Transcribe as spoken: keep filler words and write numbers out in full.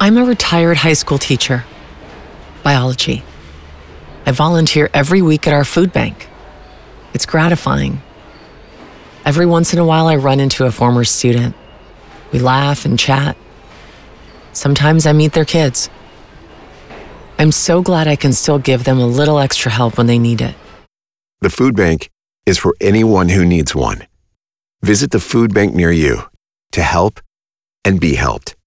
I'm a retired high school teacher. Biology. I volunteer every week at our food bank. It's gratifying. Every once in a while, I run into a former student. We laugh and chat. Sometimes I meet their kids. I'm so glad I can still give them a little extra help when they need it. The food bank is for anyone who needs one. Visit the food bank near you to help and be helped.